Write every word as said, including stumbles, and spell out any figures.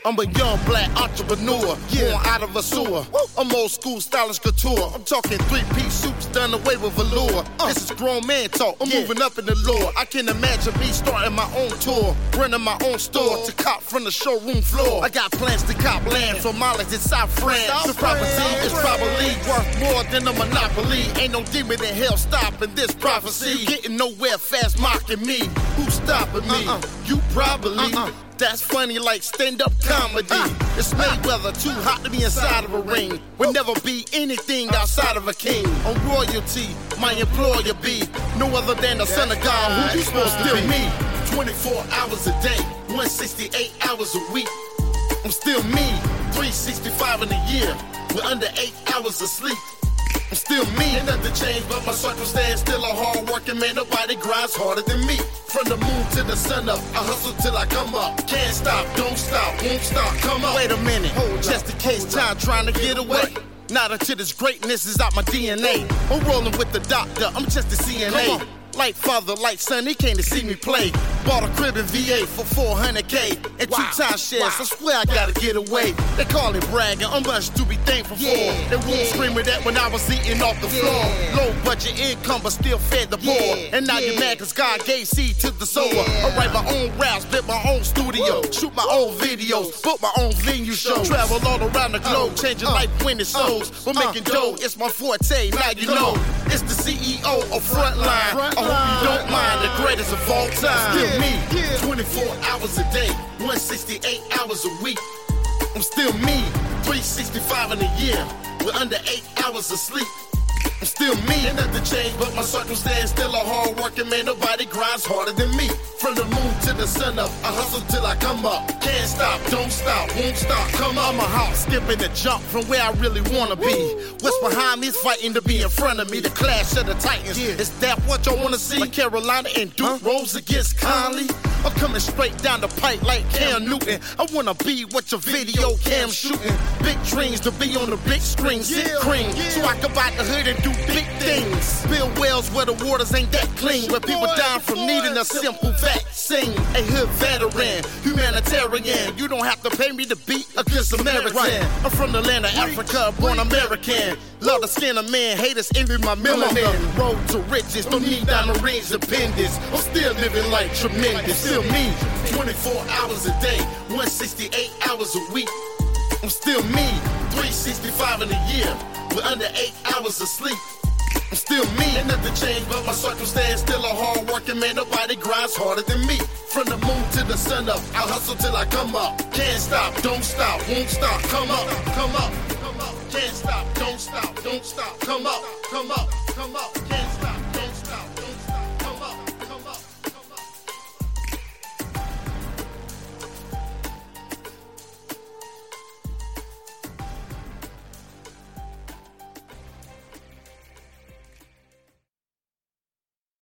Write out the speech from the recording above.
I'm a young black entrepreneur, yeah. Born out of a sewer. I'm old school stylish couture. I'm talking three-piece suits done away with velour. Uh, this is grown man talk. I'm yeah. moving up in the lore. I can imagine me starting my own tour, running my own store to cop from the showroom floor. I got plans to cop land from Miles in South France. The property is probably worth more than a monopoly. Ain't no demon in hell stopping this prophecy. You getting nowhere fast mocking me. Who's stopping me? Uh-uh. You probably. Uh-uh. That's funny like stand-up comedy. Uh, it's Mayweather, too hot to be inside of a ring. Will never be anything outside of a king. On royalty, my employer be no other than the son of God. Who you supposed to be? Me, twenty-four hours a day, one hundred sixty-eight hours a week. I'm still me, three sixty-five in a year, with under eight hours of sleep. I'm still me, ain't nothing changed but my circumstance. Still a hard working man, nobody grinds harder than me. From the moon to the sun up, I hustle till I come up. Can't stop, don't stop, won't stop, come up. Wait a minute, hold just in case time trying to get away. Not until this greatness is out my D N A. I'm rolling with the doctor, I'm just a C N A. Like father, like son, he came to see me play. Bought a crib in V A for four hundred K and wow. two time shares. Wow. I swear I gotta get away. They call it bragging, I'm much to be thankful yeah. for. They won't yeah. scream at that when I was eating off the yeah. floor. Low budget income, but still fed the poor. Yeah. And now yeah. you're mad cause God gave seed to the sower. Yeah. I write my own raps, build my own studio, woo. Shoot my own videos, book my own venue shows. Travel all around the globe, uh, changing uh, life winning souls. Uh, We're uh, making dough, it's my forte, now you know. It's the C E O of Frontline. Front I hope you don't mind, the greatest of all time. Still me, twenty-four hours a day, one hundred sixty-eight hours a week. I'm still me, three sixty-five in a year, with under eight hours of sleep. I'm still me, ain't nothing changed but my circumstance. Still a hard working man, nobody grinds harder than me. From the moon to the sun up, I hustle till I come up. Can't stop, don't stop, won't stop, come up. I'm a hop, skipping the jump from where I really wanna be. What's behind me is fighting to be in front of me. The clash of the titans, yeah. Is that what y'all wanna see? Like Carolina and Duke huh? Rose against Conley. I'm coming straight down the pipe like Cam Newton. I wanna be what your video cam shooting. Big dreams to be on the big screen, sit yeah, cream, yeah. So I can buy the hood and do big things. Build wells where the waters ain't that clean, where people dying from needing a simple vaccine. A hood veteran, humanitarian. You don't have to pay me to beat a good Samaritan. I'm from the land of Africa, born American. Love the skin of man, haters envy my melanin. Road to riches, don't need diamond rings and pendants. I'm still living like tremendous. Still me, twenty-four hours a day, one hundred sixty-eight hours a week. I'm still me, three sixty-five in a year, with under eight hours of sleep. I'm still me, ain't nothing changed but my circumstance. Still a hard working man, nobody grinds harder than me. From the moon to the sun up, I hustle till I come up. Can't stop, don't stop, won't stop, come up, come up, come up. Can't stop, don't stop, don't stop, come up, come up, come up.